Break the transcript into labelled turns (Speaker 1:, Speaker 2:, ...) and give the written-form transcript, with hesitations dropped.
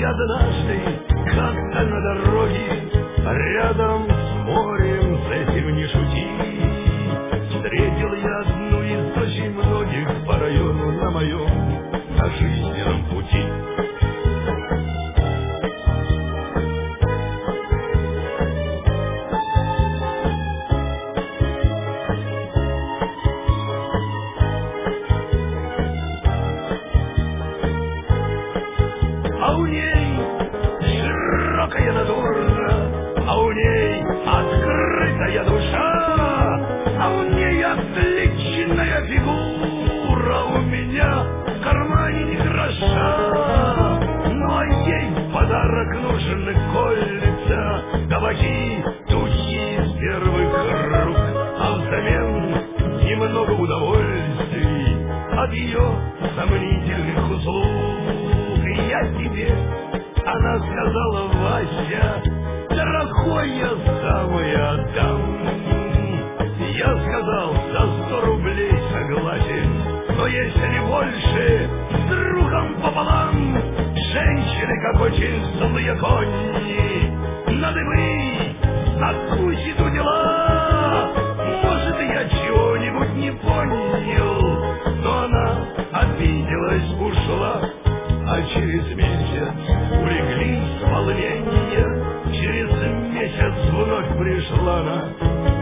Speaker 1: однажды как-то на дороге рядом с морем, с этим не шути, встретил я одну из очень многих по району на моем, на жизненном пути. А у ней широкая натура, а у ней открытая душа, а у ней отличная фигура, у меня в кармане ни гроша. Ну а ей в подарок нужны кольца, табаки, духи из первых рук, а взамен немного удовольствий от ее сомнительных услуг. Я тебе, она сказала, Вася, дорогой, я сам и отдам. Я сказал, за 100 рублей согласен, но если больше, с другом пополам. Женщины, как очень злые кони, на дыбы откусит у дела. Может, я чего-нибудь не понял, но она обиделась, ушла. А через месяц улеглись волнения, через месяц вновь пришла она.